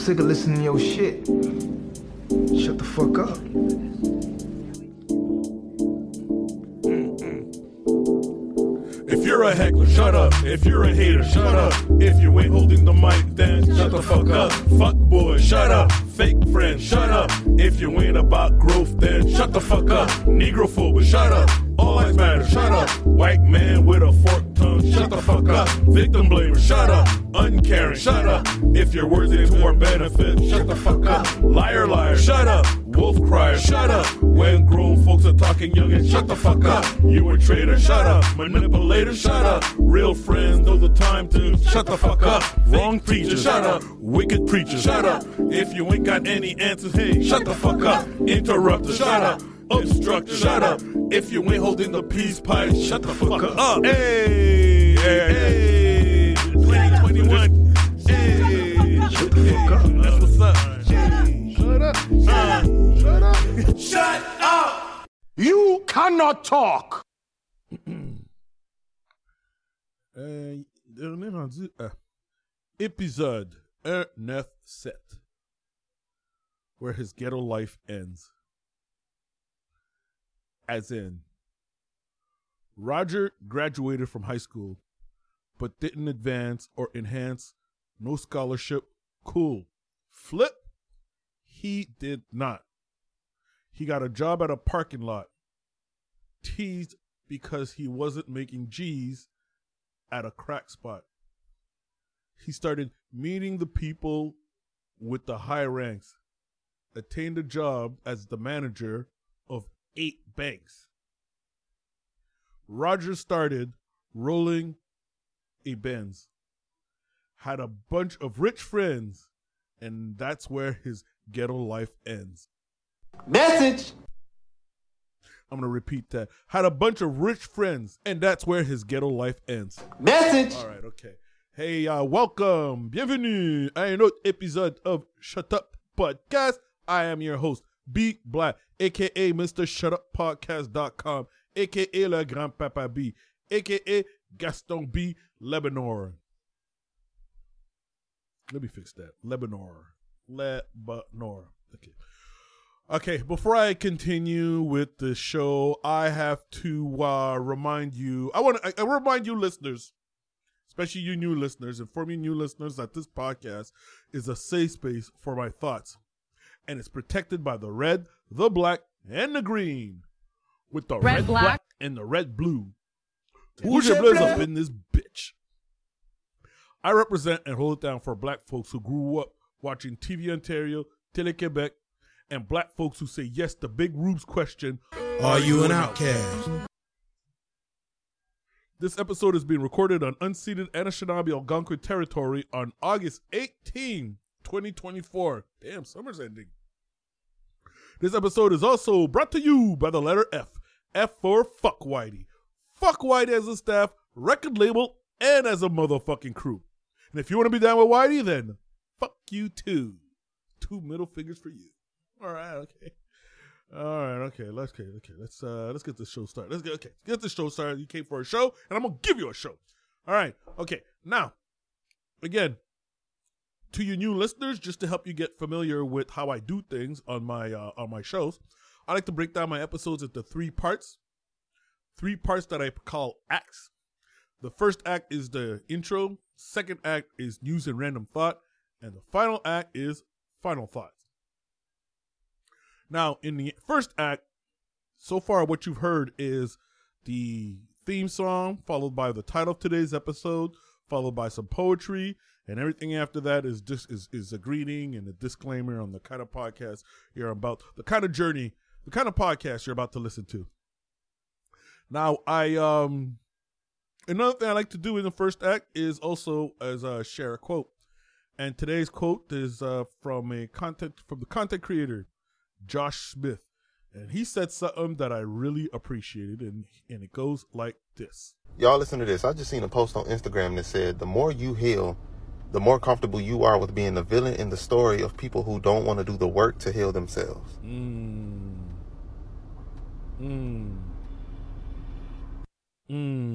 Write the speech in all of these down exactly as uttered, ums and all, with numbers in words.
sick of listening to your shit. Shut the fuck up. If you're a heckler, shut up. If you're a hater, shut up. If you ain't holding the mic, then shut the fuck up. Fuck boy, shut up. Fake friend, shut up. If you ain't about growth, then shut the fuck up. Negrophobe, shut up. All lives matter, shut up. White man with a forked tongue, shut the fuck up. Victim blamer, shut up. Uncaring, shut up. If you're worthy to our benefit, shut the fuck up. Liar, liar, shut up. Wolf crier, shut up. When grown folks are talking young and shut the fuck up. You a traitor, shut up. Manipulator, shut up. Real friends know the time to shut the fuck up. Wrong preacher, shut up. Wicked preacher, shut up. If you ain't got any answers, hey, shut the fuck up. Interrupter, shut up. Obstructor, shut up. If you ain't holding the peace pipe, shut the fuck up. Hey, hey, twenty twenty-one. Hey, shut the fuck up. That's what's up. Hey, shut up. Uh, shut up. Shut up. You cannot talk. Euh, on est rendu à épisode un neuf sept, where his ghetto life ends. As in, Roger graduated from high school, but didn't advance or enhance, no scholarship, cool. Flip, he did not. He got a job at a parking lot, teased because he wasn't making G's at a crack spot. He started meeting the people with the high ranks, attained a job as the manager of eight banks. Roger started rolling a Benz, had a bunch of rich friends, and that's where his ghetto life ends. Message. I'm going to repeat that. Had a bunch of rich friends, and that's where his ghetto life ends. Message. All right, okay. Hey, uh, welcome. Bienvenue à un autre épisode of Shut Up Podcast. I am your host, B Black, a k a. Mister Shut Up Podcast dot com, a k a. Le Grand Papa B, a k a. Gaston B. Lebanor. Let me fix that. Lebanor. Lebanor. Okay. Okay, before I continue with the show, I have to uh, remind you, I want to I, I remind you listeners, especially you new listeners, inform you new listeners that this podcast is a safe space for my thoughts. And it's protected by the red, the black, and the green. With the red, red black. black, and the red blue. Who's your blizz up in this bitch? I represent and hold it down for black folks who grew up watching T V Ontario, Télé-Québec, and black folks who say yes to Big Rube's question, Are you an outcast? This episode is being recorded on unceded Anishinaabe Algonquin territory on August eighteenth, twenty twenty-four. Damn, summer's ending. This episode is also brought to you by the letter F. F for Fuck Whitey. Fuck Whitey as a staff, record label, and as a motherfucking crew. And if you want to be down with Whitey, then fuck you too. Two middle fingers for you. All right, okay. All right, okay. Let's okay, okay. Let's uh let's get this show started. Let's get okay. Get this show started. You came for a show, and I'm gonna give you a show. All right, okay. Now, again, to you new listeners, just to help you get familiar with how I do things on my uh, on my shows, I like to break down my episodes into three parts. Three parts that I call acts. The first act is the intro. Second act is news and random thought, and the final act is final thoughts. Now, in the first act, so far what you've heard is the theme song, followed by the title of today's episode, followed by some poetry, and everything after that is just is, is a greeting and a disclaimer on the kind of podcast you're about, the kind of journey, the kind of podcast you're about to listen to. Now, I um, another thing I like to do in the first act is also as uh, share a quote, and today's quote is uh, from a content from the content creator Josh Smith, and he said something that I really appreciated, and and it goes like this. Y'all listen to this. I just seen a post on Instagram that said, the more you heal, the more comfortable you are with being the villain in the story of people who don't want to do the work to heal themselves. Mm. Mm.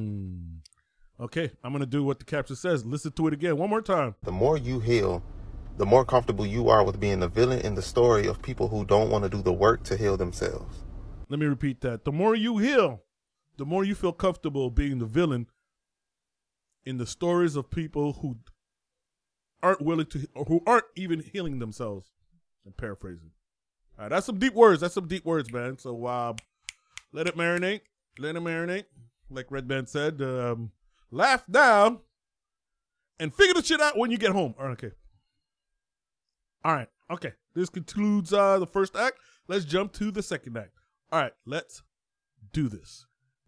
Mm. Okay, I'm going to do what the caption says. Listen to it again one more time. The more you heal, the more comfortable you are with being the villain in the story of people who don't want to do the work to heal themselves. Let me repeat that. The more you heal, the more you feel comfortable being the villain in the stories of people who aren't willing to, or who aren't even healing themselves. I'm paraphrasing. All right, that's some deep words. That's some deep words, man. So uh, let it marinate. Let it marinate. Like Red Band said, um, laugh down and figure the shit out when you get home. All right, okay. All right, okay. This concludes uh, the first act. Let's jump to the second act. All right, let's do this.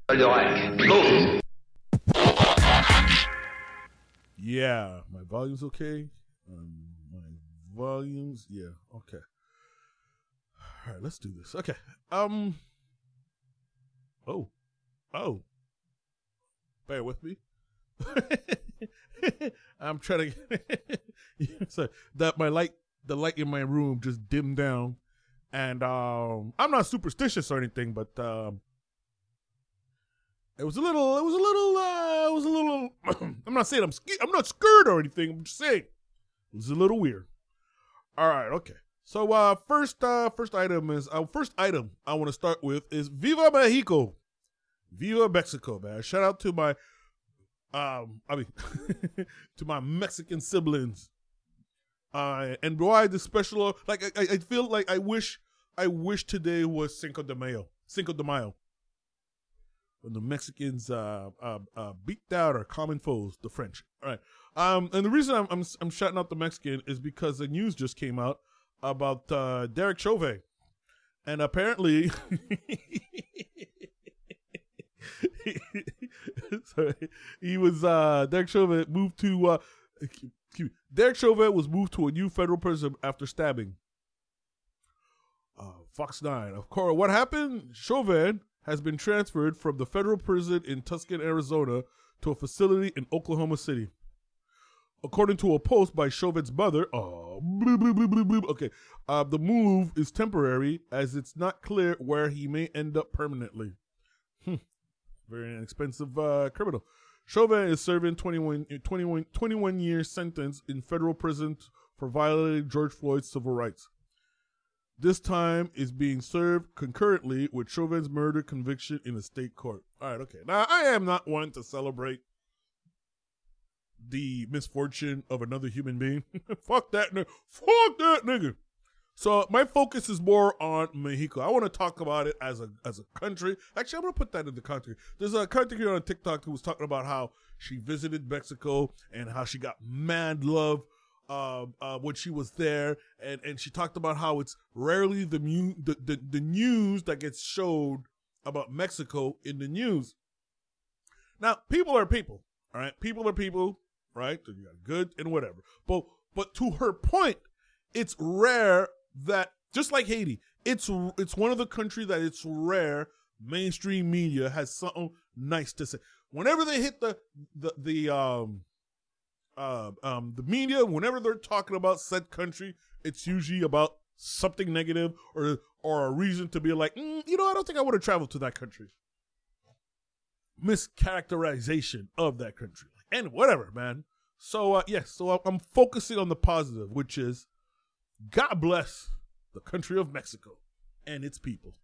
Yeah, my volume's okay. Um, my volumes, yeah, okay. All right, let's do this. Okay. Um. Oh, oh. Bear with me. I'm trying to. So that my light, the light in my room, just dimmed down, and um, I'm not superstitious or anything, but um. It was a little, it was a little, uh, it was a little, I'm not saying I'm scared, I'm not scared or anything, I'm just saying, it was a little weird. All right, okay. So, uh, first, uh, first item is, uh, first item I want to start with is Viva Mexico. Viva Mexico, man. Shout out to my, um, I mean, to my Mexican siblings. Uh, and why the special, like, I, I feel like I wish, I wish today was Cinco de Mayo, Cinco de Mayo. When the Mexicans uh, uh, uh, beat down our common foes, the French. All right. Um, and the reason I'm, I'm I'm shouting out the Mexican is because the news just came out about uh, Derek Chauvin, and apparently, sorry, he was uh, Derek Chauvin moved to uh, Derek Chauvin was moved to a new federal prison after stabbing. Uh, Fox nine. Of course, what happened? Chauvin has been transferred from the federal prison in Tucson, Arizona, to a facility in Oklahoma City. According to a post by Chauvin's mother, oh, bloop, bloop, bloop, bloop, bloop. Okay, uh, the move is temporary as it's not clear where he may end up permanently. Hmm. Very inexpensive uh, criminal. Chauvin is serving twenty-one, twenty-one, twenty-one year sentence in federal prison for violating George Floyd's civil rights. This time is being served concurrently with Chauvin's murder conviction in a state court. All right, okay. Now, I am not one to celebrate the misfortune of another human being. Fuck that nigga. Fuck that nigga. So my focus is more on Mexico. I want to talk about it as a as a country. Actually, I'm going to put that in the country. There's a country here on TikTok who was talking about how she visited Mexico and how she got mad love Uh, uh, when she was there, and, and she talked about how it's rarely the, mu- the, the the news that gets showed about Mexico in the news. Now, people are people, all right? People are people, right? You got good and whatever. But but to her point, it's rare that, just like Haiti, it's it's one of the countries that it's rare mainstream media has something nice to say. Whenever they hit the the the um. Uh, um, the media, whenever they're talking about said country, it's usually about something negative or or a reason to be like, mm, you know, I don't think I want to travel to that country. Mischaracterization of that country. And whatever, man. So, uh, yes, so I'm focusing on the positive, which is God bless the country of Mexico and its people.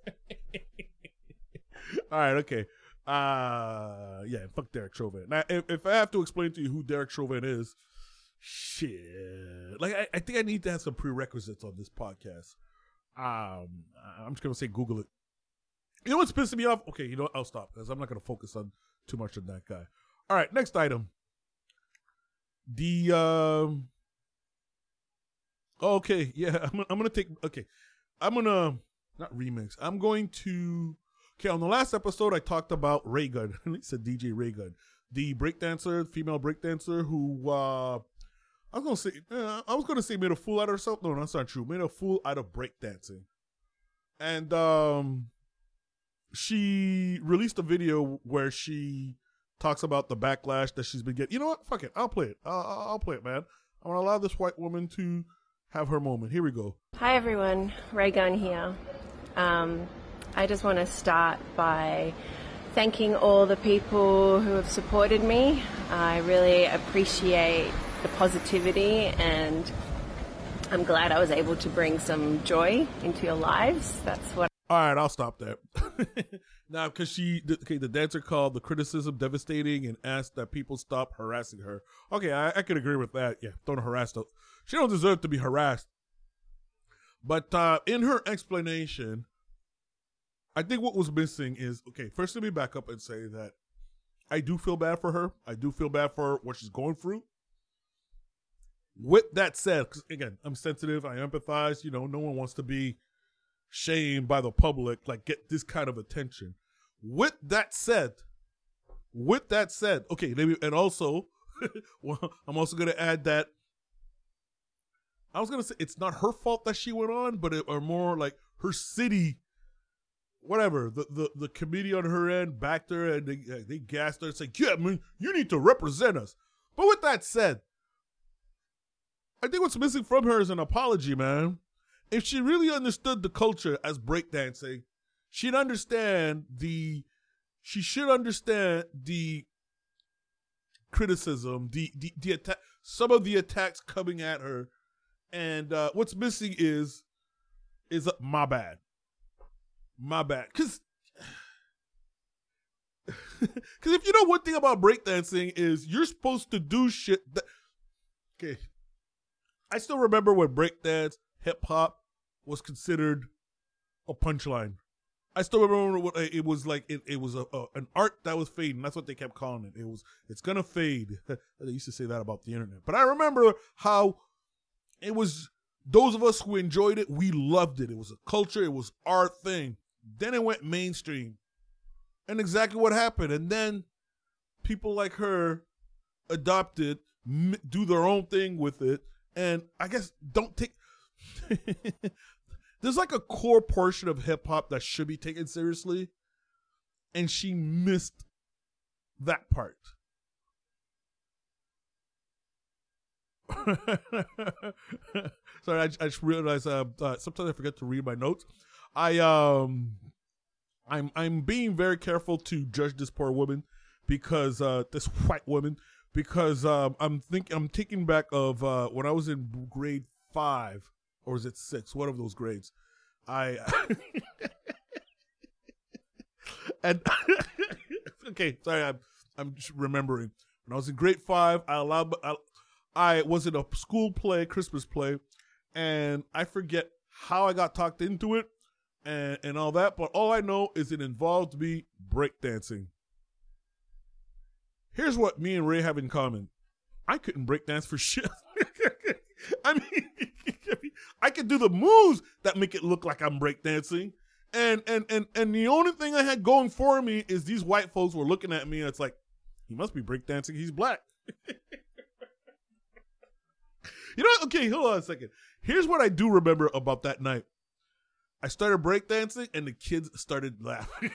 All right, okay. Uh, yeah, fuck Derek Chauvin. Now, if, if I have to explain to you who Derek Chauvin is, shit. Like, I, I think I need to have some prerequisites on this podcast. Um, I'm just going to say Google it. You know what's pissing me off? Okay, you know what? I'll stop because I'm not going to focus on too much on that guy. All right, next item. The, um, oh, okay, yeah, I'm, I'm going to take, okay, I'm going to, not remix, I'm going to, okay, on the last episode, I talked about Raygun. It said D J Raygun, the breakdancer, female breakdancer who, uh, I was going to say, uh, I was going to say made a fool out of herself. No, that's not true. Made a fool out of breakdancing. And, um, she released a video where she talks about the backlash that she's been getting. You know what? Fuck it. I'll play it. I'll, I'll play it, man. I want to allow this white woman to have her moment. Here we go. Hi, everyone. Raygun here. Um... I just want to start by thanking all the people who have supported me. I really appreciate the positivity and I'm glad I was able to bring some joy into your lives. That's what. All right, I'll stop there. Now, because she, the, okay, the dancer called the criticism devastating and asked that people stop harassing her. Okay, I, I could agree with that. Yeah, don't harass her. She don't deserve to be harassed. But uh, in her explanation, I think what was missing is, okay, first let me back up and say that I do feel bad for her. I do feel bad for what she's going through. With that said, because again, I'm sensitive, I empathize, you know, no one wants to be shamed by the public, like get this kind of attention. With that said, with that said, okay, maybe, and also, well, I'm also going to add that I was going to say it's not her fault that she went on, but it, or more like her city, whatever, the, the, the committee on her end backed her and they, they gassed her and said, yeah, man, you need to represent us. But with that said, I think what's missing from her is an apology, man. If she really understood the culture as breakdancing, she'd understand the, she should understand the criticism, the, the, the attack, some of the attacks coming at her. And uh, what's missing is, is uh, my bad. My bad. Because because if you know one thing about breakdancing is you're supposed to do shit that, okay. I still remember when breakdance, hip-hop was considered a punchline. I still remember what it was like. It, it was a, a an art that was fading. That's what they kept calling it. It was, it's going to fade. They used to say that about the internet. But I remember how it was, those of us who enjoyed it, we loved it. It was a culture. It was our thing. Then it went mainstream. And exactly what happened. And then people like her adopted, do their own thing with it. And I guess don't take, there's like a core portion of hip hop that should be taken seriously. And she missed that part. Sorry, I, I just realized uh, uh, sometimes I forget to read my notes. I um, I'm I'm being very careful to judge this poor woman because uh, this white woman because um, I'm think I'm taking back of uh, when I was in grade five or is it six? One of those grades. I and okay, sorry, I'm I'm just remembering when I was in grade five. I allowed I, I was in a school play, Christmas play, and I forget how I got talked into it and, and all that, but all I know is it involved me breakdancing. Here's what me and Ray have in common. I couldn't breakdance for shit. I mean, I could do the moves that make it look like I'm breakdancing. And, and, and, and the only thing I had going for me is these white folks were looking at me and it's like, he must be breakdancing. He's black. You know, okay, hold on a second. Here's what I do remember about that night. I started breakdancing and the kids started laughing.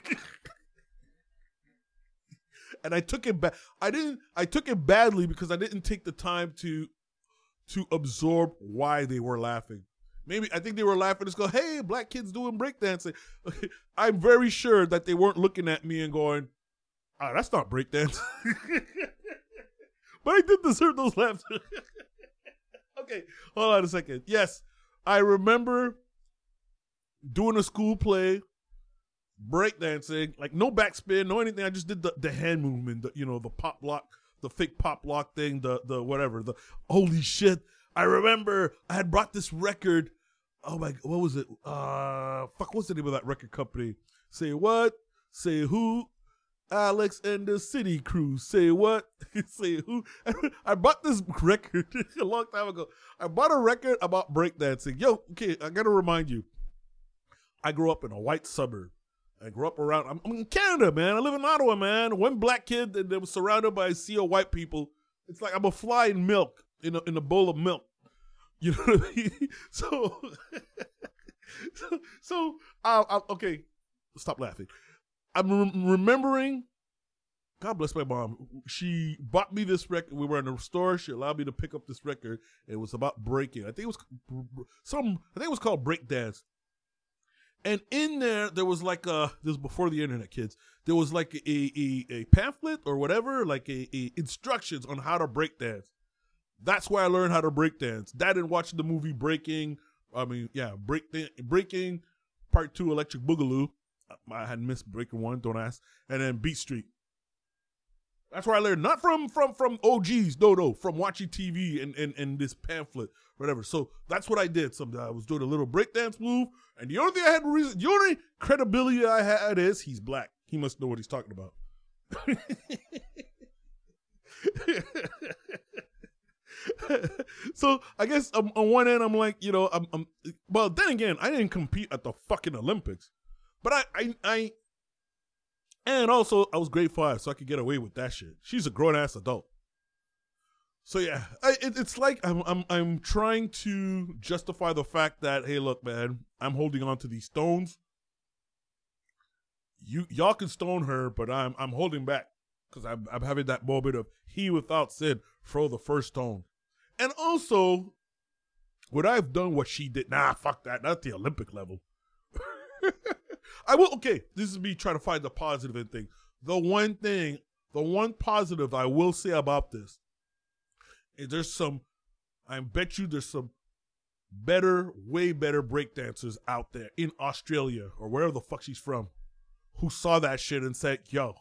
And I took it back. I didn't, I took it badly because I didn't take the time to, to absorb why they were laughing. Maybe, I think they were laughing and just go, hey, black kids doing breakdancing. I'm very sure that they weren't looking at me and going, ah, that's not breakdancing. But I did deserve those laughs. Okay, hold on a second. Yes, I remember doing a school play, breakdancing, like no backspin, no anything. I just did the, the hand movement, the, you know, the pop lock, the fake pop lock thing, the the whatever. The holy shit! I remember I had brought this record. Oh my, what was it? Uh, fuck, what's the name of that record company? Say what? Say who? Alex and the City Crew. Say what? Say who? I bought this record a long time ago. I bought a record about breakdancing. Yo, okay, I gotta remind you. I grew up in a white suburb. I grew up around, I'm, I'm in Canada, man. I live in Ottawa, man. One black kid that, that was surrounded by a sea of white people. It's like I'm a fly in milk, in a, in a bowl of milk. You know what I mean? So, so, so uh, uh, okay, stop laughing. I'm re- remembering, God bless my mom. She bought me this record. We were in a store. She allowed me to pick up this record. It was about breaking. I think it was some. I think it was called Breakdance. And in there, there was like a. This was before the internet, kids. There was like a a, a pamphlet or whatever, like a, a instructions on how to breakdance. That's where I learned how to break dance. That and watching the movie Breaking. I mean, yeah, break Breaking Part Two, Electric Boogaloo. I had missed Breaking One, don't ask. And then Beat Street. That's where I learned, not from from from O Gs, no, no, from watching T V and, and, and this pamphlet, whatever. So that's what I did. Someday I was doing a little breakdance move, and the only thing I had reason, the only credibility I had is he's black. He must know what he's talking about. So I guess um, on one end I'm like, you know, I'm, I'm. Well, then again, I didn't compete at the fucking Olympics, but I, I, I. And also, I was grade five, so I could get away with that shit. She's a grown-ass adult. So yeah, I, it, it's like I'm, I'm I'm trying to justify the fact that, hey, look, man, I'm holding on to these stones. You y'all can stone her, but I'm I'm holding back because I'm I'm having that moment of he without sin throw the first stone. And also, would I have done what she did? Nah, fuck that. Not the Olympic level. I will, okay, this is me trying to find the positive in things. The one thing, the one positive I will say about this is there's some, I bet you there's some better, way better breakdancers out there in Australia or wherever the fuck she's from who saw that shit and said, yo,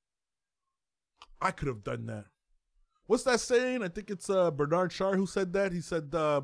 I could have done that. What's that saying? I think it's uh, Bernard Shaw who said that. He said, uh,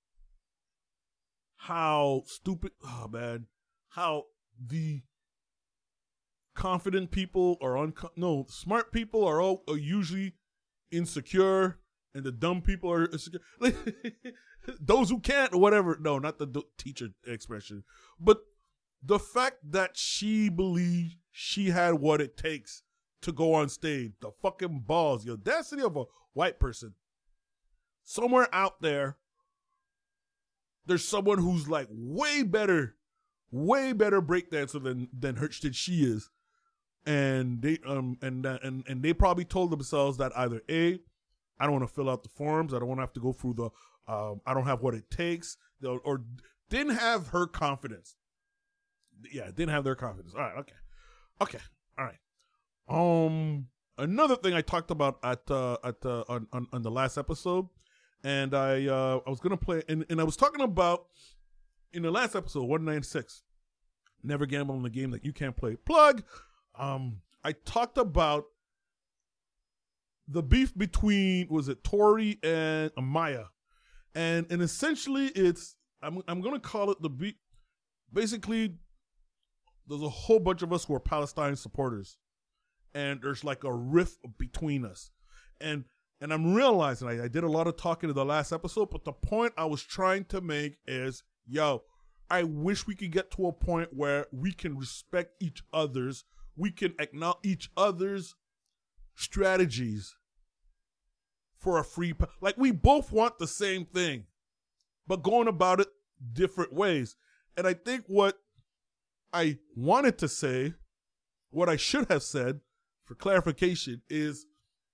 how stupid, oh man, how the confident people are on unco- no smart people are all are usually insecure, and the dumb people are insecure. Those who can't or whatever. No, not the d- teacher expression, but the fact that she believed she had what it takes to go on stage, the fucking balls, the audacity of a white person. Somewhere out there, there's someone who's like way better. Way better breakdancer than than her than she is, and they um and uh, and and they probably told themselves that either A, I don't want to fill out the forms, I don't want to have to go through the, um, I don't have what it takes, or, or didn't have her confidence. Yeah, didn't have their confidence. All right, okay, okay, all right. Um, another thing I talked about at uh at uh, on, on on the last episode, and I uh I was gonna play, and and I was talking about. In the last episode, one ninety-six, Never Gamble in the Game That You Can't Play. Plug. Um, I talked about the beef between, was it Tory and Amaya? And and essentially it's, I'm I'm going to call it the beef. Basically, there's a whole bunch of us who are Palestine supporters. And there's like a rift between us. And and I'm realizing, I, I did a lot of talking in the last episode, but the point I was trying to make is, yo, I wish we could get to a point where we can respect each other's, we can acknowledge each other's strategies for a free, like we both want the same thing, but going about it different ways. And I think what I wanted to say, what I should have said for clarification is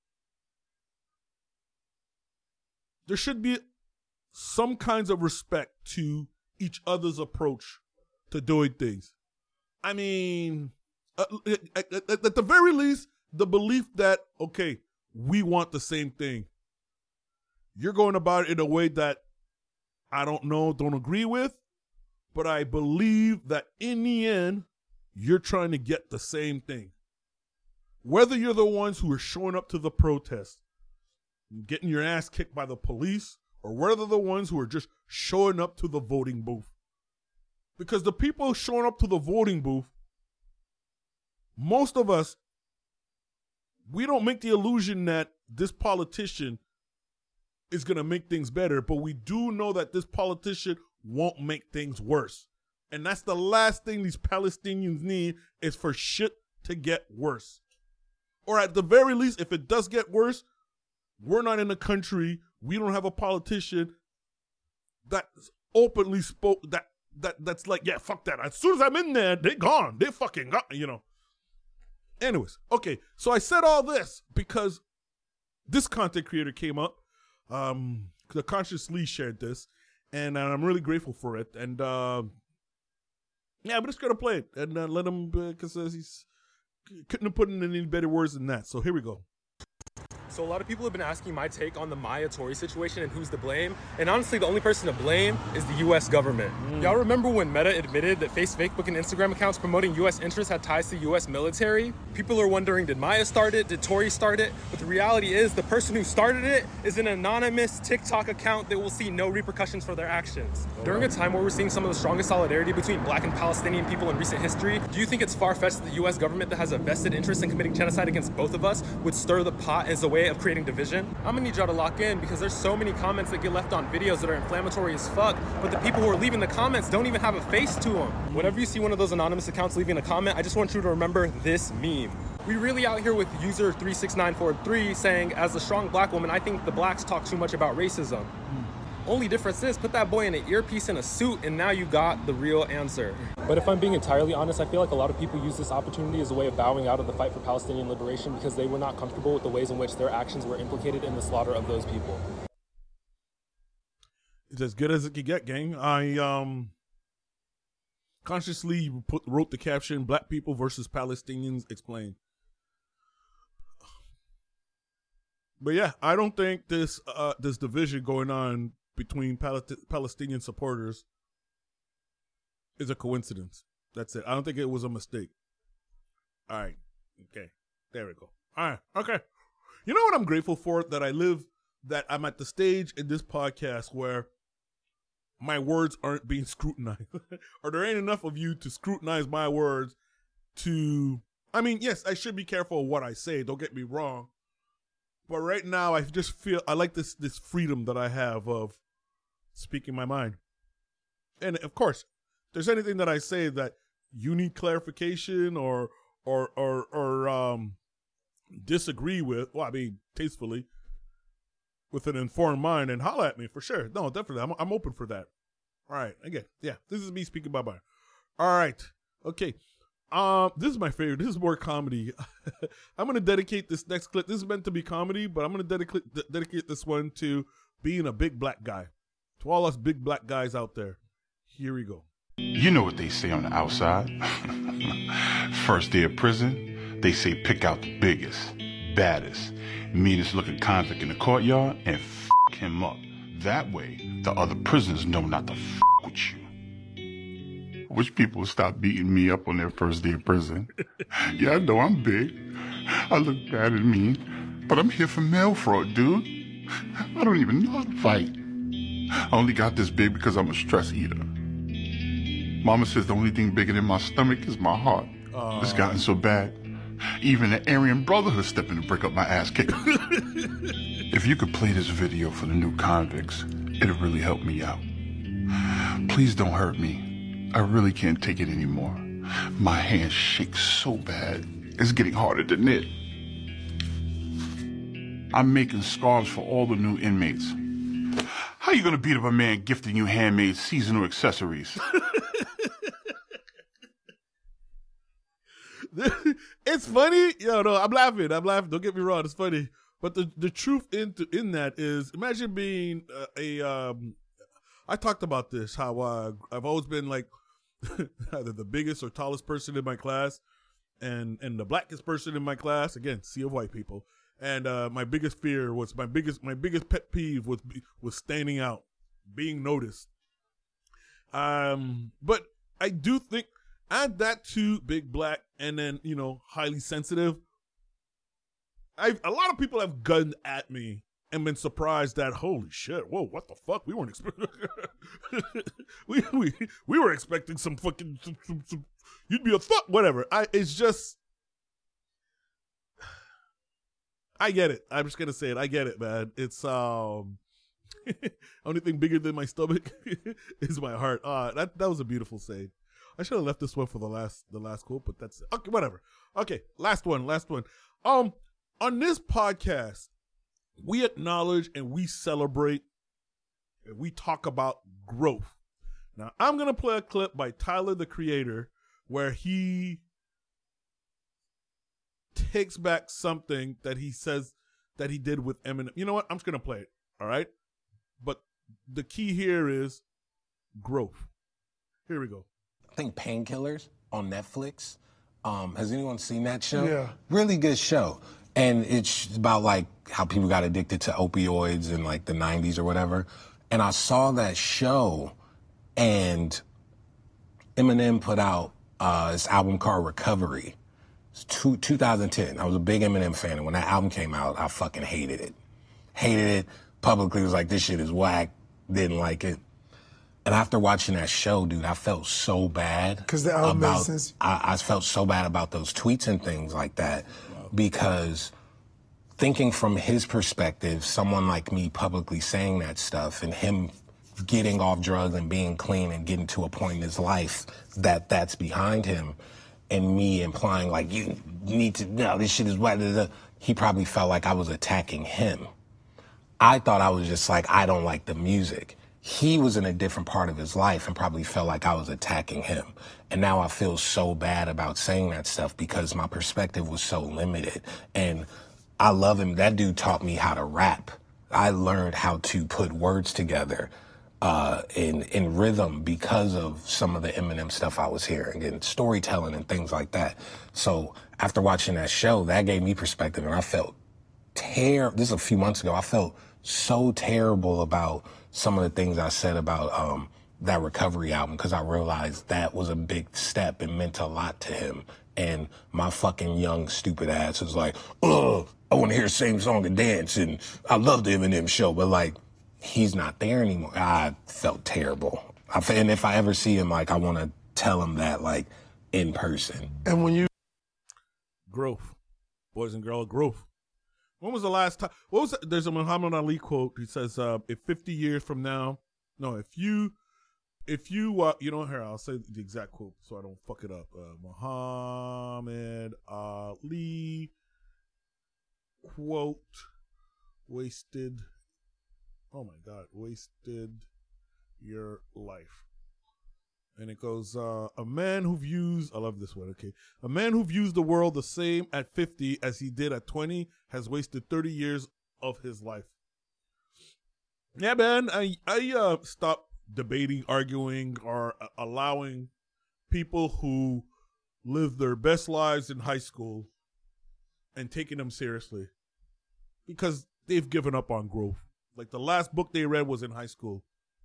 there should be some kinds of respect to each other's approach to doing things. I mean, uh, at, at, at the very least, the belief that, okay, we want the same thing. You're going about it in a way that I don't know, don't agree with, but I believe that in the end, you're trying to get the same thing. Whether you're the ones who are showing up to the protest, getting your ass kicked by the police, or whether the ones who are just showing up to the voting booth. Because the people showing up to the voting booth, most of us, we don't make the illusion that this politician is going to make things better, but we do know that this politician won't make things worse. And that's the last thing these Palestinians need, is for shit to get worse. Or at the very least, if it does get worse, we're not in a country, we don't have a politician that openly spoke, that that that's like, yeah, fuck that. As soon as I'm in there, they gone. They fucking gone, you know. Anyways, okay, so I said all this because this content creator came up. Um, the Conscious Lee shared this, and I'm really grateful for it. And uh, yeah, I'm just gonna play it and uh, let him, because uh, he's couldn't have put in any better words than that. So here we go. So a lot of people have been asking my take on the Maya Tory situation and who's to blame. And honestly, the only person to blame is the U S government. Mm. Y'all remember when Meta admitted that Facebook and Instagram accounts promoting U S interests had ties to U S military? People are wondering, did Maya start it? Did Tory start it? But the reality is the person who started it is an anonymous TikTok account that will see no repercussions for their actions. Oh, During a time where we're seeing some of the strongest solidarity between Black and Palestinian people in recent history, do you think it's far-fetched that the U S government that has a vested interest in committing genocide against both of us would stir the pot as a way of creating division? I'm gonna need y'all to lock in because there's so many comments that get left on videos that are inflammatory as fuck, but the people who are leaving the comments don't even have a face to them. Whenever you see one of those anonymous accounts leaving a comment, I just want you to remember this meme. We really out here with user three six nine four three saying, as a strong Black woman, I think the Blacks talk too much about racism. Mm. Only difference is, put that boy in an earpiece and a suit and now you got the real answer. But if I'm being entirely honest, I feel like a lot of people use this opportunity as a way of bowing out of the fight for Palestinian liberation because they were not comfortable with the ways in which their actions were implicated in the slaughter of those people. It's as good as it could get, gang. I um consciously put, wrote the caption, Black people versus Palestinians explained. But yeah, I don't think this uh, this division going on between Pal- Palestinian supporters is a coincidence. That's it. I don't think it was a mistake. All right. Okay. There we go. All right. Okay. You know what I'm grateful for? That I live, that I'm at the stage in this podcast where my words aren't being scrutinized. Or there ain't enough of you to scrutinize my words to, I mean, yes, I should be careful of what I say. Don't get me wrong. But right now, I just feel, I like this this freedom that I have of speaking my mind. And of course, if there's anything that I say that you need clarification or or or or um disagree with, well, I mean, tastefully, with an informed mind, and holler at me for sure. No, definitely, I'm I'm open for that. All right, again, yeah, this is me speaking my mind. All right, okay. Um, this is my favorite. This is more comedy. I'm going to dedicate this next clip. This is meant to be comedy, but I'm going to dedicate d- dedicate this one to being a big Black guy. To all us big Black guys out there. Here we go. You know what they say on the outside. First day of prison, they say pick out the biggest, baddest, meanest looking convict in the courtyard and f*** him up. That way, the other prisoners know not to f*** with you. Wish people would stop beating me up on their first day of prison. Yeah, I know I'm big. I look bad and mean, but I'm here for mail fraud, dude. I don't even know how to fight. I only got this big because I'm a stress eater. Mama says the only thing bigger than my stomach is my heart. Uh... It's gotten so bad, even the Aryan Brotherhood stepping to break up my ass kicking. If you could play this video for the new convicts, it'd really help me out. Please don't hurt me. I really can't take it anymore. My hands shake so bad, it's getting harder to knit. I'm making scarves for all the new inmates. How you gonna beat up a man gifting you handmade seasonal accessories? It's funny. Yo, no, I'm laughing. I'm laughing. Don't get me wrong. It's funny. But the, the truth in, in that is, imagine being uh, a, um, I talked about this, how uh, I've always been like, either the biggest or tallest person in my class and and the blackest person in my class, again, sea of white people, and uh my biggest fear was my biggest my biggest pet peeve was was standing out, being noticed. Um but I do think, add that to big Black and then, you know, highly sensitive, I a lot of people have gunned at me and been surprised that, holy shit, whoa, what the fuck? We weren't expecting, we, we, we were expecting some fucking, some, some, some, you'd be a fuck, whatever. I, it's just, I get it. I'm just going to say it. I get it, man. It's, um, only thing bigger than my stomach is my heart. Uh, that, that was a beautiful saying. I should have left this one for the last, the last quote, but that's, okay, whatever. Okay. Last one, last one. Um, on this podcast, we acknowledge and we celebrate and we talk about growth. Now, I'm going to play a clip by Tyler, the Creator, where he takes back something that he says that he did with Eminem. You know what? I'm just going to play it. All right. But the key here is growth. Here we go. I think Painkillers on Netflix. Um, has anyone seen that show? Yeah. Really good show. And it's about like how people got addicted to opioids in like the nineties or whatever. And I saw that show, and Eminem put out uh, this album called Recovery. It's two, two thousand ten. I was a big Eminem fan, and when that album came out, I fucking hated it. Hated it. Publicly was like, this shit is whack. Didn't like it. And after watching that show, dude, I felt so bad. Because the album about, made sense? I, I felt so bad about those tweets and things like that. Wow. Because thinking from his perspective, someone like me publicly saying that stuff and him getting off drugs and being clean and getting to a point in his life that that's behind him, and me implying like, you need to, no, this shit is what, he probably felt like I was attacking him. I thought I was just like, I don't like the music. He was in a different part of his life and probably felt like I was attacking him. And now I feel so bad about saying that stuff because my perspective was so limited. And I love him. That dude taught me how to rap. I learned how to put words together uh, in in rhythm because of some of the Eminem stuff I was hearing and storytelling and things like that. So after watching that show, that gave me perspective, and I felt terrible. This is a few months ago. I felt so terrible about some of the things I said about um, that Recovery album because I realized that was a big step and meant a lot to him. And my fucking young, stupid ass was like, ugh, I want to hear the same song and dance, and I love the Eminem show, but like, he's not there anymore. I felt terrible. I, and if I ever see him, like, I want to tell him that, like, in person. And when you... Growth. Boys and girls, growth. When was the last time? What was that? There's a Muhammad Ali quote. He says, uh, if fifty years from now, no, if you, if you, uh, you know, here, I'll say the exact quote so I don't fuck it up. Uh, Muhammad Ali quote, wasted, oh my God, wasted your life. And it goes, uh, a man who views, I love this one, okay. A man who views the world the same at fifty as he did at twenty has wasted thirty years of his life. Yeah, man, I, I uh, stopped debating, arguing, or uh, allowing people who live their best lives in high school and taking them seriously because they've given up on growth. Like the last book they read was in high school.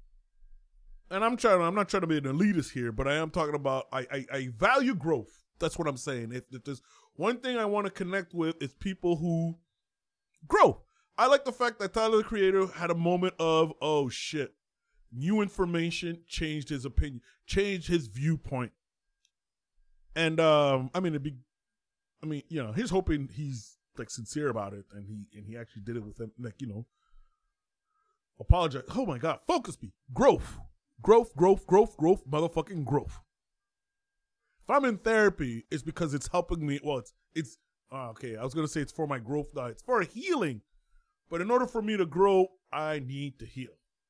And I'm trying. I'm not trying to be an elitist here, but I am talking about. I, I, I value growth. That's what I'm saying. If, if there's one thing I want to connect with, it's people who grow. I like the fact that Tyler the Creator had a moment of, oh shit, new information changed his opinion, changed his viewpoint. And um, I mean, it'd be, I mean, you know, he's hoping he's like sincere about it, and he and he actually did it with them, like, you know, apologize. Oh my God, focus me, growth. Growth, growth, growth, growth, motherfucking growth. If I'm in therapy, it's because it's helping me. Well, it's, it's uh, okay, I was going to say it's for my growth. No, it's for healing. But in order for me to grow, I need to heal.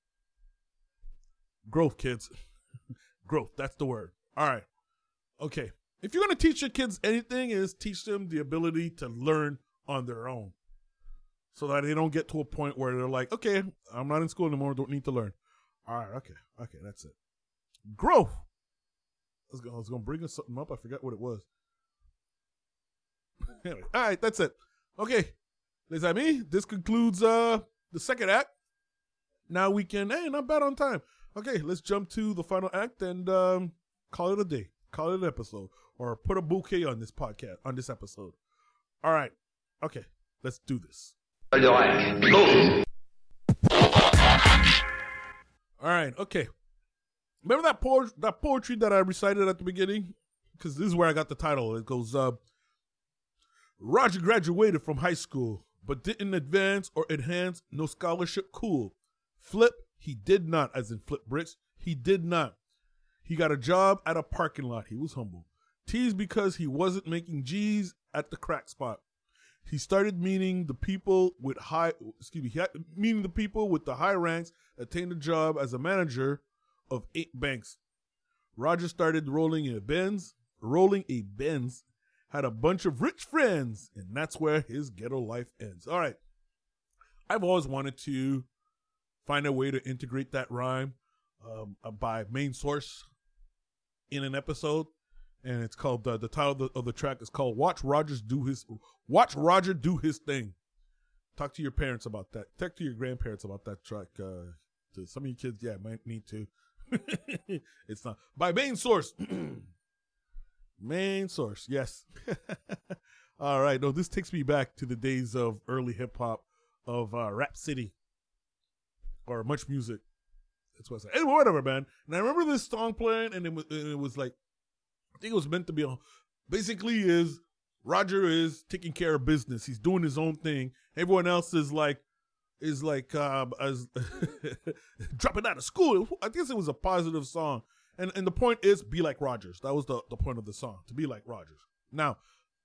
Growth, kids. Growth, that's the word. All right. Okay. If you're going to teach your kids anything, is teach them the ability to learn on their own. So that they don't get to a point where they're like, okay, I'm not in school anymore, don't need to learn. All right, okay, okay, that's it. Growth. I was, gonna, I was gonna bring something up. I forgot what it was. Anyway, all right, that's it. Okay, les amis, this concludes uh the second act. Now we can, hey, not bad on time. Okay, let's jump to the final act and um call it a day, call it an episode, or put a bouquet on this podcast, on this episode. All right, okay, let's do this. Go. All right, okay. Remember that po- that poetry that I recited at the beginning? Because this is where I got the title. It goes, uh, Roger graduated from high school, but didn't advance or enhance, no scholarship cool. Flip, he did not, as in flip bricks, he did not. He got a job at a parking lot. He was humble. Tease because he wasn't making G's at the crack spot. He started meeting the people with high, excuse me, he had, meeting the people with the high ranks, attained a job as a manager of eight banks. Roger started rolling a Benz, rolling a Benz, had a bunch of rich friends, and that's where his ghetto life ends. All right. I've always wanted to find a way to integrate that rhyme um, by main source in an episode. and it's called uh, the title of the, of the track is called "Watch Rogers Do His Watch Roger Do His Thing." Talk to your parents about that. Talk to your grandparents about that track. Uh, to some of you kids, yeah, might need to. It's not by Main Source. Main Source, yes. All right, no, this takes me back to the days of early hip hop, of uh, Rap City, or Much Music. That's what I said. Anyway, whatever, man. And I remember this song playing, and it was, and it was like, I think it was meant to be on. Basically, is Roger is taking care of business. He's doing his own thing. Everyone else is like, is like, uh, as dropping out of school. I guess it was a positive song. And and the point is, be like Rogers. That was the, the point of the song, to be like Rogers. Now,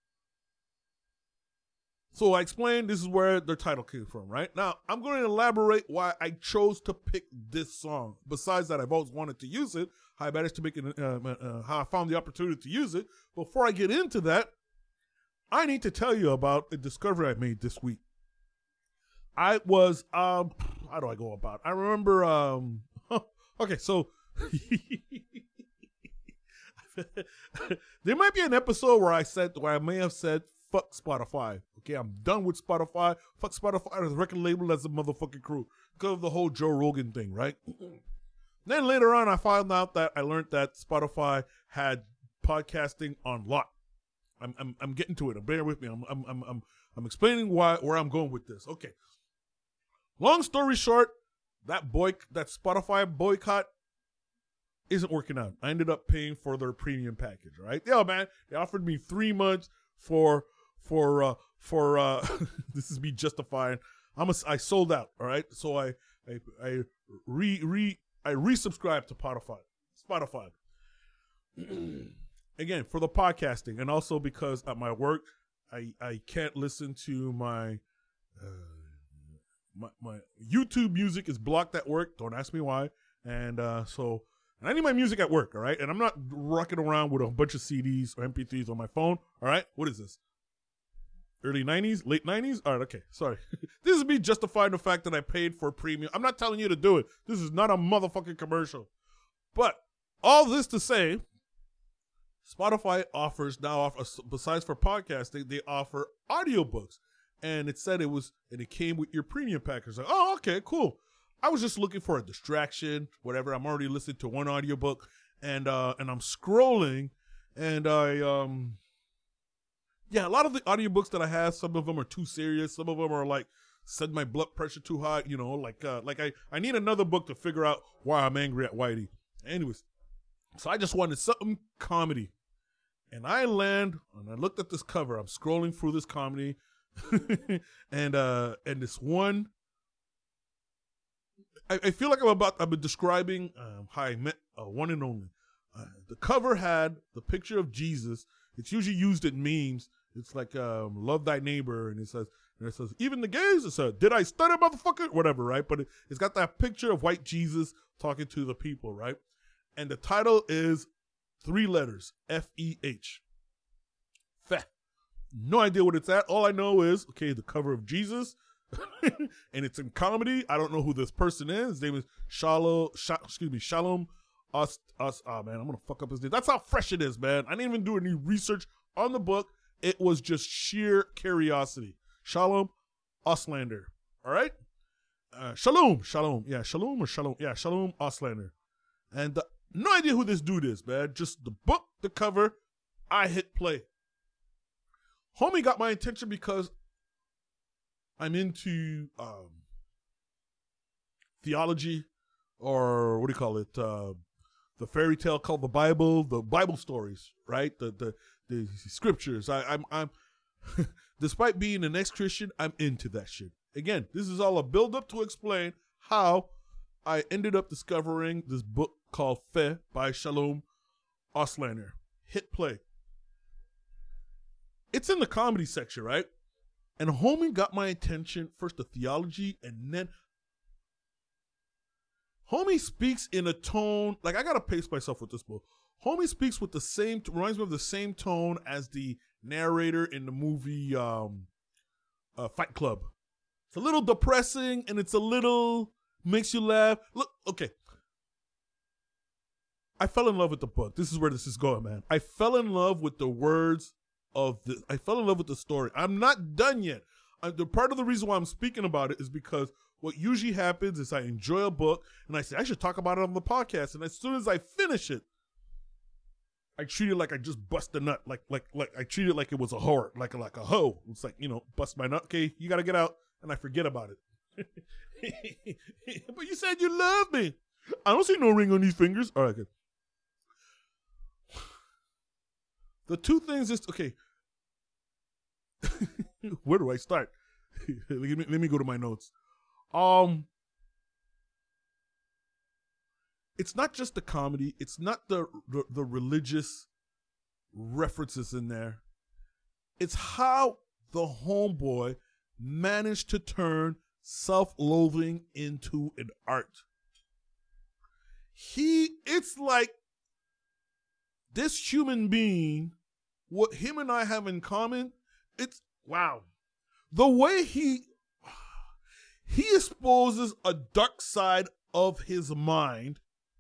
so I explained this is where their title came from, right? Now, I'm going to elaborate why I chose to pick this song. Besides that, I've always wanted to use it. How I managed to make it, uh, uh, how I found the opportunity to use it. Before I get into that, I need to tell you about a discovery I made this week. I was, um, how do I go about it? I remember, um, okay, so there might be an episode where I said, where I may have said, fuck Spotify. Okay, I'm done with Spotify. Fuck Spotify as a record label, as a motherfucking crew. Because of the whole Joe Rogan thing, right? Then later on, I found out that I learned that Spotify had podcasting on lock. I'm I'm I'm getting to it. Bear with me. I'm I'm I'm I'm, I'm explaining why where I'm going with this. Okay. Long story short, that boy that Spotify boycott isn't working out. I ended up paying for their premium package, right? Yeah, man. They offered me three months for for uh for uh this is me justifying. I'm a, I sold out, all right? So I I I re re I resubscribed to Spotify. Spotify. Again, for the podcasting, and also because at my work I I can't listen to my uh my my YouTube music is blocked at work. Don't ask me why. And uh so and I need my music at work, all right? And I'm not rocking around with a bunch of C Ds or M P threes on my phone, all right? What is this? Early nineties? Late nineties? All right, okay, sorry. This is me justifying the fact that I paid for premium. I'm not telling you to do it. This is not a motherfucking commercial. But all this to say, Spotify offers now, offer, besides for podcasting, they offer audiobooks. And it said it was, and it came with your premium package. Like, oh, okay, cool. I was just looking for a distraction, whatever. I'm already listening to one audiobook, and uh, and I'm scrolling, and I um, yeah, a lot of the audiobooks that I have, some of them are too serious, some of them are like set my blood pressure too high, you know, like uh, like I I need another book to figure out why I'm angry at Whitey. Anyways, so I just wanted something comedy, and I land and I looked at this cover. I'm scrolling through this comedy, and uh, and this one. I, I feel like I'm about, I've been describing um, how I met a one and only. Uh, the cover had the picture of Jesus. It's usually used in memes. It's like, um, love thy neighbor. And it says, and it says, even the gays, it says, did I stutter, motherfucker? Whatever, right? But it, it's got that picture of white Jesus talking to the people, right? And the title is three letters, F E H. Feh. No idea what it's at. All I know is, okay, the cover of Jesus. And it's in comedy. I don't know who this person is. His name is Shalom, Sh- excuse me, Shalom Us, Us, oh man, I'm gonna fuck up his name. That's how fresh it is, man. I didn't even do any research on the book. It was just sheer curiosity. Shalom Auslander. All right? Uh, Shalom, Shalom. Yeah, Shalom or Shalom. Yeah, Shalom Auslander. And uh, no idea who this dude is, man. Just the book, the cover. I hit play. Homie got my attention because I'm into um, theology, or what do you call it? Uh, the fairy tale called the Bible, the Bible stories, right? The the, the scriptures. I, I'm I'm despite being an ex-Christian, I'm into that shit. Again, this is all a build-up to explain how I ended up discovering this book called Feh by Shalom Auslander. Hit play. It's in the comedy section, right? And homie got my attention, first the theology, and then homie speaks in a tone, like I gotta pace myself with this book. Homie speaks with the same, reminds me of the same tone as the narrator in the movie um, uh, Fight Club. It's a little depressing, and it's a little, makes you laugh. Look, okay. I fell in love with the book. This is where this is going, man. I fell in love with the words of the. I fell in love with the story. I'm not done yet. I, the part of the reason why I'm speaking about it is because what usually happens is I enjoy a book and I say I should talk about it on the podcast, and as soon as I finish it, I treat it like I just bust a nut, like like like I treat it like it was a whore, like like a hoe. It's like, you know, bust my nut. Okay, you gotta get out, and I forget about it. But you said you love me. I don't see no ring on these fingers. All right, good. The two things is okay. Where do I start? let, me, let me go to my notes. Um, it's not just the comedy. It's not the, the the religious references in there. It's how the homeboy managed to turn self-loathing into an art. He, it's like this human being, what him and I have in common, it's, wow. The way he, he exposes a dark side of his mind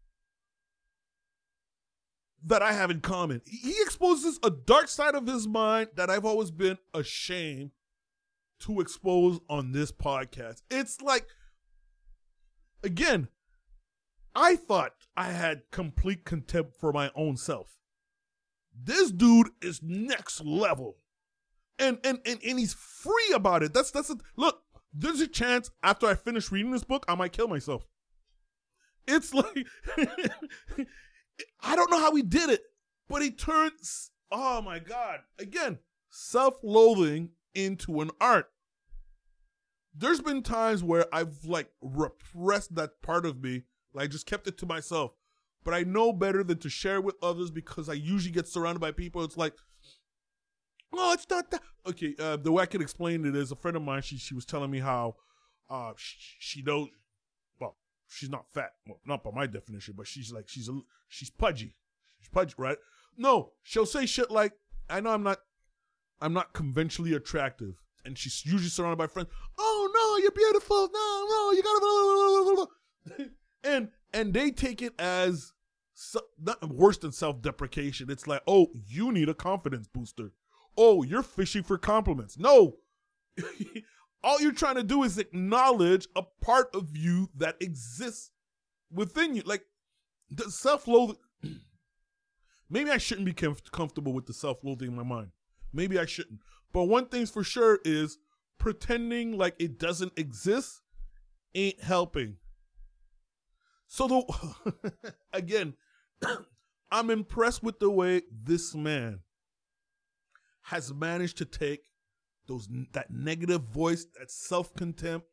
that I have in common. He exposes a dark side of his mind that I've always been ashamed to expose on this podcast. It's like, again, I thought I had complete contempt for my own self. This dude is next level. And and and, and he's free about it. That's that's a, look, there's a chance after I finish reading this book, I might kill myself. It's like I don't know how he did it, but he turns, oh my God, again, self-loathing into an art. There's been times where I've like repressed that part of me, like just kept it to myself. But I know better than to share it with others because I usually get surrounded by people. It's like, oh, it's not that. Okay, uh, the way I can explain it is a friend of mine, she she was telling me how uh, she, she knows, well, she's not fat, well, not by my definition, but she's like, she's a, she's pudgy. She's pudgy, right? No, she'll say shit like, I know I'm not, I'm not conventionally attractive. And she's usually surrounded by friends. Oh, no, you're beautiful. No, no, you gotta. and and they take it as so, not worse than self-deprecation. It's like, oh, you need a confidence booster. Oh, you're fishing for compliments. No. All you're trying to do is acknowledge a part of you that exists within you. Like, the self-loathing. Maybe I shouldn't be com- comfortable with the self-loathing in my mind. Maybe I shouldn't. But one thing's for sure is pretending like it doesn't exist ain't helping. So, the again, I'm impressed with the way this man has managed to take those that negative voice, that self-contempt,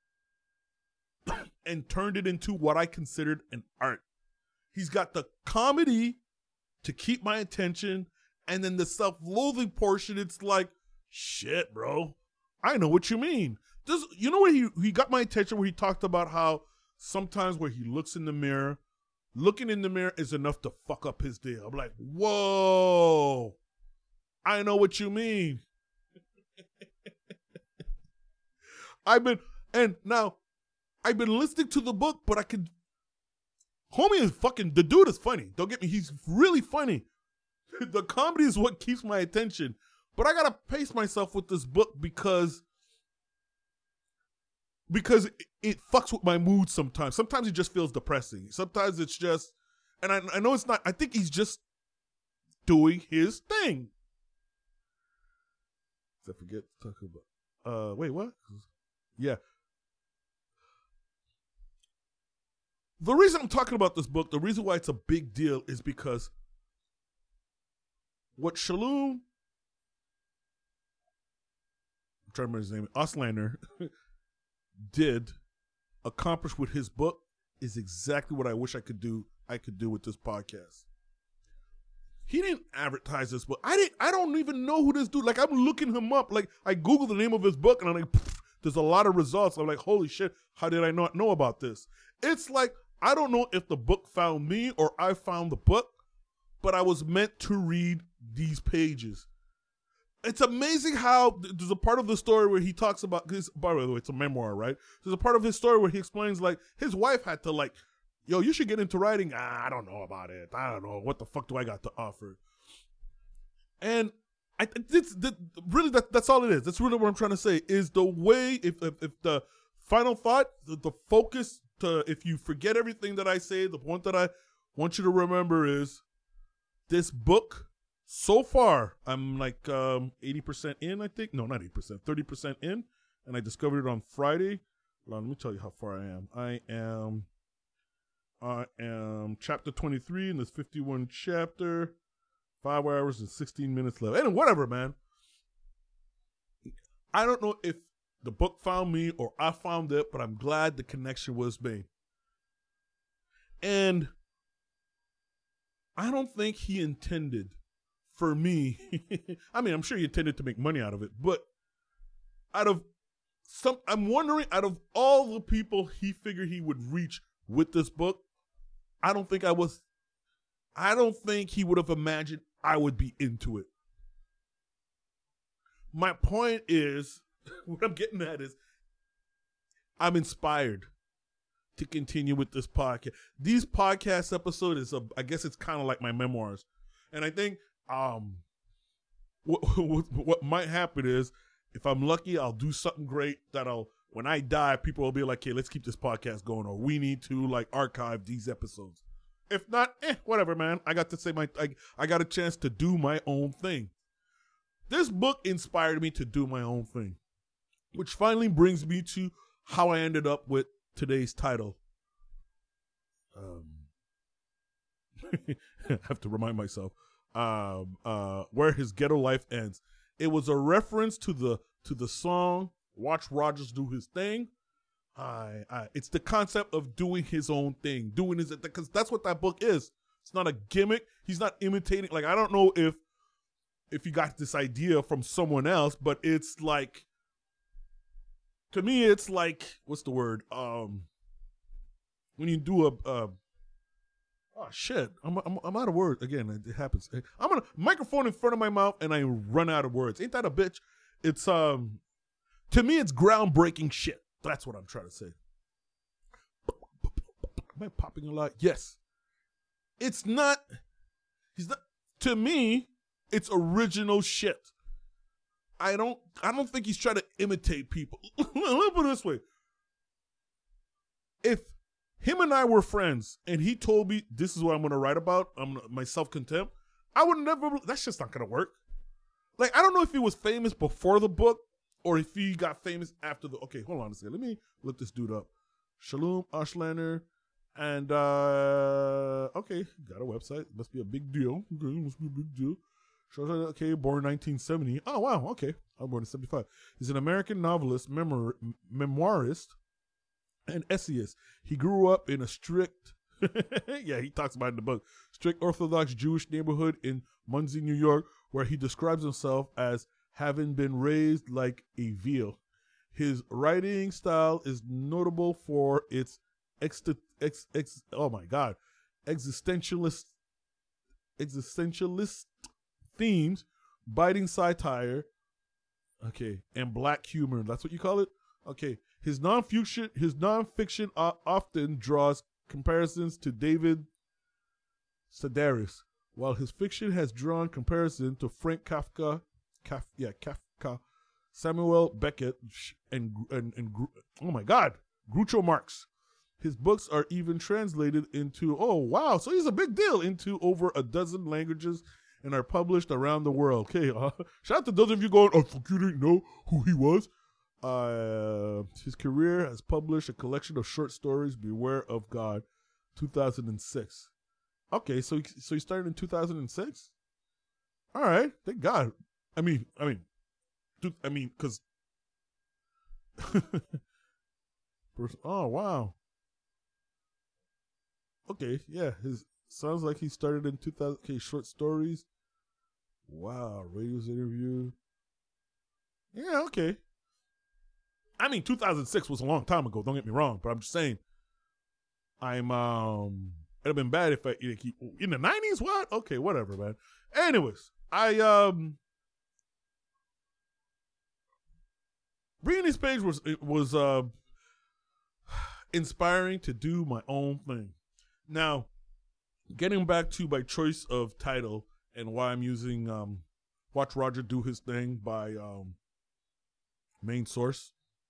and turned it into what I considered an art. He's got the comedy to keep my attention, and then the self-loathing portion, it's like, shit, bro, I know what you mean. This, you know where he, he got my attention, where he talked about how sometimes where he looks in the mirror, looking in the mirror is enough to fuck up his day. I'm like, whoa, I know what you mean. I've been, and now, I've been listening to the book, but I could, homie is fucking, the dude is funny. Don't get me, he's really funny. The comedy is what keeps my attention. But I gotta pace myself with this book because because it, it fucks with my mood sometimes. Sometimes it just feels depressing. Sometimes it's just, and I, I know it's not, I think he's just doing his thing. I forget to talk about, uh, wait, what? Yeah. The reason I'm talking about this book, the reason why it's a big deal is because what Shalom, I'm trying to remember his name, Auslander, did accomplish with his book is exactly what I wish I could do. I could do with this podcast. He didn't advertise this book. I didn't. I don't even know who this dude. Like, I'm looking him up. Like, I Googled the name of his book, and I'm like, there's a lot of results. I'm like, holy shit! How did I not know about this? It's like, I don't know if the book found me or I found the book, but I was meant to read these pages. It's amazing how there's a part of the story where he talks about his, by the way, it's a memoir, right? There's a part of his story where he explains, like, his wife had to, like, yo, you should get into writing. Ah, I don't know about it. I don't know. What the fuck do I got to offer? And I, it's, that, really, that, that's all it is. That's really what I'm trying to say, is the way, if, if, if the final thought, the, the focus to, if you forget everything that I say, the point that I want you to remember is this book, so far, I'm like um, eighty percent in, I think. No, not eighty percent, thirty percent in. And I discovered it on Friday. Hold on, let me tell you how far I am. I am, I am chapter twenty-three in this fifty-one chapter. Five hours and sixteen minutes left. And whatever, man. I don't know if the book found me or I found it, but I'm glad the connection was made. And I don't think he intended for me. I mean, I'm sure he intended to make money out of it, but out of some, I'm wondering, out of all the people he figured he would reach with this book, I don't think I was, I don't think he would have imagined I would be into it. My point is, what I'm getting at is, I'm inspired to continue with this podcast. These podcast episodes is, a, I guess it's kind of like my memoirs. And I think um, what, what, what might happen is, if I'm lucky, I'll do something great that I'll, when I die, people will be like, hey, let's keep this podcast going, or we need to like archive these episodes. If not, eh, whatever, man. I got to say my, I, I got a chance to do my own thing. This book inspired me to do my own thing, which finally brings me to how I ended up with today's title. Um, I have to remind myself, um, uh, where his ghetto life ends. It was a reference to the to the song "Watch Rogers Do His Thing." I, I, it's the concept of doing his own thing, doing his, because that's what that book is. It's not a gimmick. He's not imitating. Like, I don't know if if he got this idea from someone else, but it's like, to me, it's like, what's the word? Um, when you do a, uh, oh shit, I'm, I'm I'm out of words again. It happens. I'm on a microphone in front of my mouth and I run out of words. Ain't that a bitch? It's um, to me, it's groundbreaking shit. That's what I'm trying to say. Am I popping a lot? Yes. It's not, he's not, to me, it's original shit. I don't, I don't think he's trying to imitate people. Let me put it this way. If him and I were friends and he told me this is what I'm going to write about, I'm my self-contempt, I would never, that's just not going to work. Like, I don't know if he was famous before the book, or if he got famous after the... Okay, hold on a second. Let me look this dude up. Shalom Ashlaner. And, uh... okay, got a website. Must be a big deal. Okay, must be a big deal. Okay, born nineteen seventy. Oh, wow, okay. I was born in seventy-five. He's an American novelist, memor- memoirist, and essayist. He grew up in a strict... yeah, he talks about it in the book. Strict Orthodox Jewish neighborhood in Monsey, New York, where he describes himself as having been raised like a veal. His writing style is notable for its ex, ex, ex oh my god, existentialist existentialist themes, biting satire, okay, and black humor. That's what you call it? Okay. His nonfiction his nonfiction uh, often draws comparisons to David Sedaris, while his fiction has drawn comparison to Frank Kafka, Kaf, yeah, Kafka, Samuel Beckett, and, and, and, oh my God, Groucho Marx. His books are even translated into, oh wow, so he's a big deal, into over a dozen languages and are published around the world. Okay, uh, shout out to those of you going, oh, fuck, you didn't know who he was. Uh, his career has published a collection of short stories, Beware of God, two thousand six. Okay, so he, so he started in two thousand six? All right, thank God. I mean, I mean, dude, I mean, because, oh, wow. Okay, yeah, his sounds like he started in two thousand, okay, short stories. Wow, radio's interview. Yeah, okay. I mean, two thousand six was a long time ago, don't get me wrong, but I'm just saying, I'm, um, it'd have been bad if I, in the nineties, what? Okay, whatever, man. Anyways, I, um, reading this page was, it was, uh, inspiring to do my own thing. Now, getting back to my choice of title and why I'm using um, Watch Roger Do His Thing by um, Main Source.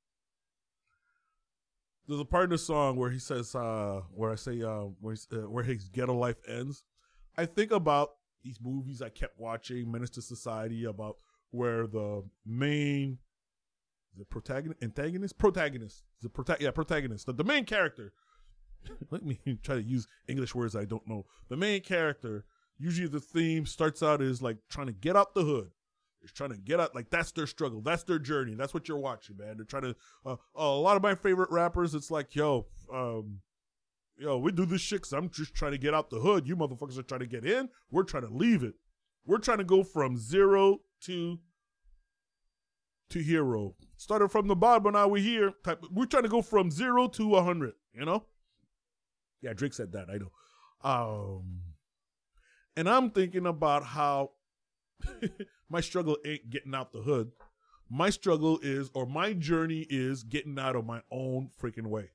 There's a part in the song where he says, uh, where I say, uh, where, uh, where his ghetto life ends. I think about these movies I kept watching, Menace to Society, about where the main, the protagonist, antagonist, protagonist, the prota- yeah, protagonist, the, the main character. Let me try to use English words I don't know. The main character, usually the theme starts out as like trying to get out the hood. It's trying to get out, like that's their struggle, that's their journey, that's what you're watching, man. They're trying to. Uh, a lot of my favorite rappers, it's like, yo, um, yo, we do this shit because I'm just trying to get out the hood. You motherfuckers are trying to get in. We're trying to leave it. We're trying to go from zero to to hero. Started from the bottom, but now we're here. Type. We're trying to go from zero to a hundred. You know. Yeah, Drake said that. I know. Um, and I'm thinking about how. My struggle ain't getting out the hood. My struggle is, or my journey is getting out of my own freaking way.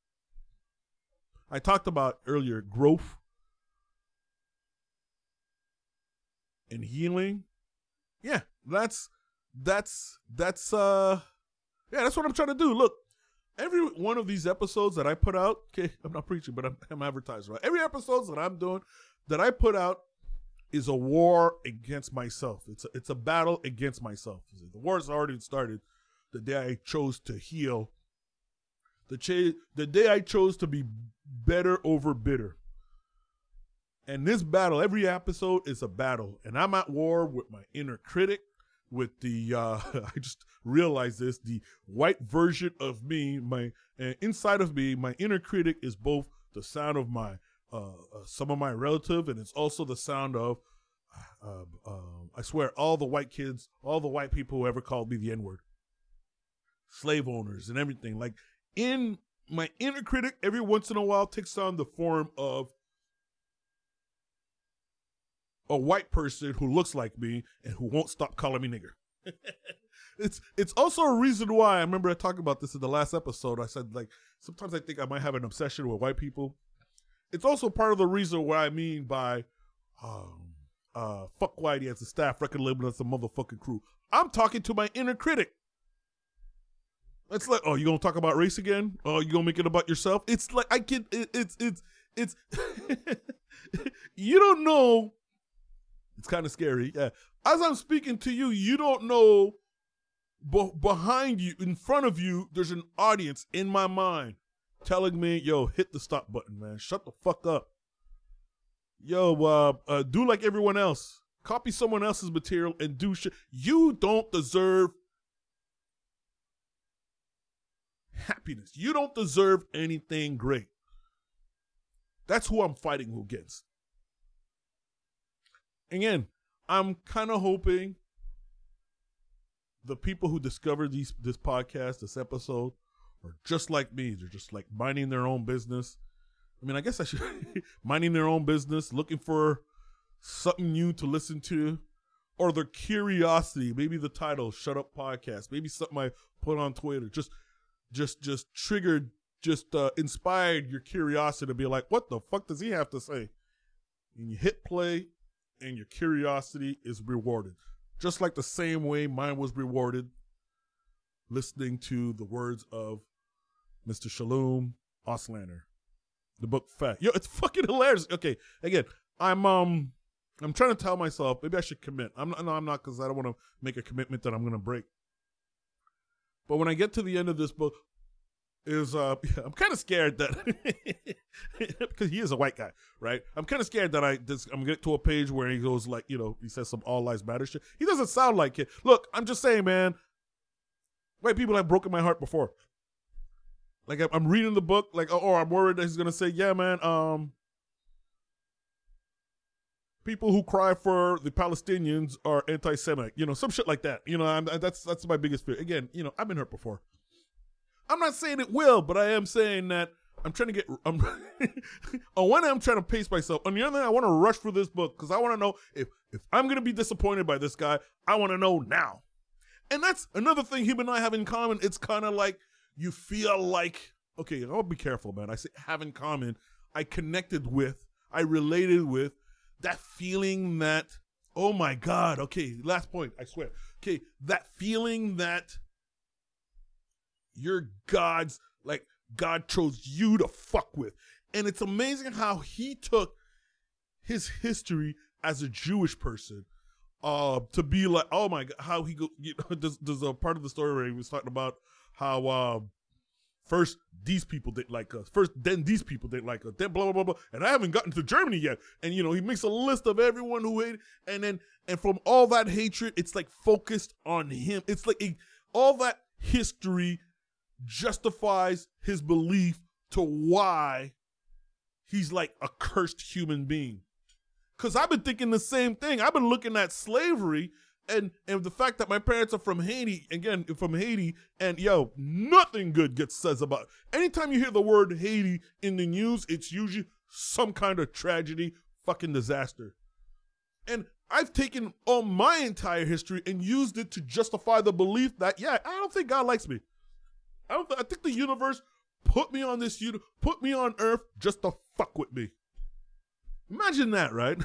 I talked about earlier growth and healing. Yeah, that's, that's, that's, uh, yeah, that's what I'm trying to do. Look, every one of these episodes that I put out, okay, I'm not preaching, but I'm, I'm advertising, right? Every episode that I'm doing, that I put out, is a war against myself. It's a, it's a battle against myself. The war's already started the day I chose to heal. The, cha- the day I chose to be better over bitter. And this battle, every episode is a battle. And I'm at war with my inner critic, with the, uh, I just realized this, the white version of me, my uh, inside of me, my inner critic is both the sound of my Uh, uh, some of my relative, and it's also the sound of, uh, uh, I swear, all the white kids, all the white people who ever called me the N-word, slave owners and everything. Like, in my inner critic, every once in a while takes on the form of a white person who looks like me and who won't stop calling me nigger. It's it's also a reason why, I remember I talked about this in the last episode. I said, like, sometimes I think I might have an obsession with white people. It's also part of the reason what I mean by um, uh, fuck Whitey as a staff record label as a motherfucking crew. I'm talking to my inner critic. It's like, oh, you gonna talk about race again? Oh, you gonna make it about yourself? It's like, I can, it, it's, it's, it's, you don't know. It's kind of scary. Yeah. As I'm speaking to you, you don't know, but behind you, in front of you, there's an audience in my mind telling me, yo, hit the stop button, man. Shut the fuck up. Yo, uh, uh, do like everyone else. Copy someone else's material and do shit. You don't deserve happiness. You don't deserve anything great. That's who I'm fighting against. Again, I'm kind of hoping the people who discover these this podcast, this episode, are just like me. They're just like minding their own business. I mean, I guess I should minding their own business, looking for something new to listen to, or their curiosity. Maybe the title, "Shut Up Podcast." Maybe something I put on Twitter just, just, just triggered, just uh, inspired your curiosity to be like, "What the fuck does he have to say?" And you hit play, and your curiosity is rewarded, just like the same way mine was rewarded. Listening to the words of Mister Shalom Auslander, the book Fat. Yo, it's fucking hilarious. Okay, again, I'm um, I'm trying to tell myself maybe I should commit. I'm not, no, I'm not, because I don't want to make a commitment that I'm gonna break. But when I get to the end of this book, is uh, I'm kind of scared that because he is a white guy, right? I'm kind of scared that I this, I'm gonna get to a page where he goes like, you know, he says some all lives matter shit. He doesn't sound like it. Look, I'm just saying, man. White people have broken my heart before. Like, I'm reading the book, like, or I'm worried that he's gonna say, yeah, man, um, people who cry for the Palestinians are anti-Semitic, you know, some shit like that. You know, I'm, that's that's my biggest fear. Again, you know, I've been hurt before. I'm not saying it will, but I am saying that I'm trying to get. I'm, on one hand, I'm trying to pace myself. On the other hand, I want to rush through this book because I want to know if if I'm gonna be disappointed by this guy. I want to know now. And that's another thing him and I have in common. It's kind of like you feel like, okay, I'll be careful, man. I say have in common. I connected with, I related with, that feeling that, oh my God, okay, last point, I swear. Okay, that feeling that you're God's, like, God chose you to fuck with. And it's amazing how he took his history as a Jewish person uh, to be like, oh my God, how he go, you know, there's, there's a part of the story where he was talking about how uh, first these people didn't like us, first then these people didn't like us, then blah, blah, blah, blah, and I haven't gotten to Germany yet. And, you know, he makes a list of everyone who hated, and then, and from all that hatred, it's like focused on him. It's like a, all that history justifies his belief to why he's like a cursed human being. Because I've been thinking the same thing. I've been looking at slavery and, and the fact that my parents are from Haiti, again, from Haiti, and yo, nothing good gets says about it. Anytime you hear the word Haiti in the news, it's usually some kind of tragedy, fucking disaster. And I've taken on my entire history and used it to justify the belief that, yeah, I don't think God likes me. I don't. I think the universe put me on this, put me on Earth just to fuck with me. Imagine that, right?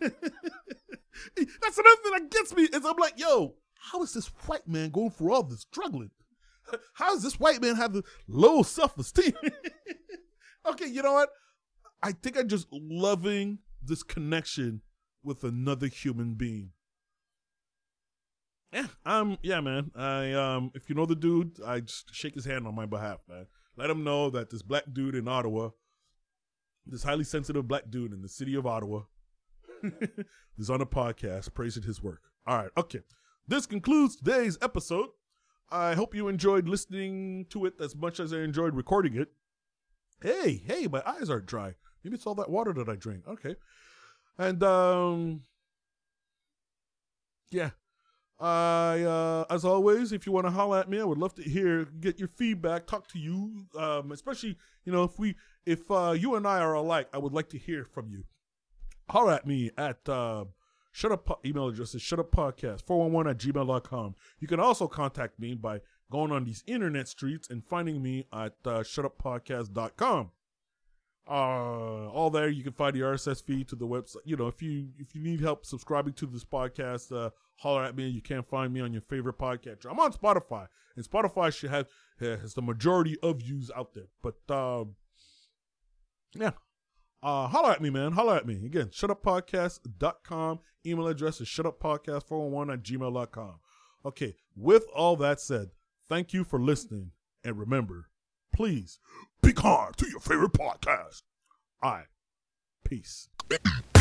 That's another thing that gets me. Is I'm like, yo, how is this white man going through all this struggling? How does this white man have the low self-esteem? Okay, you know what? I think I'm just loving this connection with another human being. Yeah, um, yeah, man. I um, if you know the dude, I just shake his hand on my behalf, man. Let him know that this black dude in Ottawa, this highly sensitive black dude in the city of Ottawa, is on a podcast praising his work. All right, okay. This concludes today's episode. I hope you enjoyed listening to it as much as I enjoyed recording it. Hey, hey, my eyes are dry. Maybe it's all that water that I drink. Okay. And, um, yeah. I, uh, as always, if you want to holler at me, I would love to hear, get your feedback, talk to you, um, especially, you know, if we, if, uh, you and I are alike, I would like to hear from you. Holler at me at, uh, shut up, email address is shutuppodcast four one one at gmail dot com. You can also contact me by going on these internet streets and finding me at, uh, shut up podcast dot com. Uh, all there, you can find the R S S feed to the website. You know, if you if you need help subscribing to this podcast, uh, holler at me. You can't find me on your favorite podcatcher. I'm on Spotify, and Spotify should have has the majority of views out there. But um, yeah, uh, holler at me, man. Holler at me again. shut up podcast dot com. Email address is shut up podcast four one one at gmail dot com. Okay, with all that said, thank you for listening, and remember, please be kind to your favorite podcast. All right. Peace.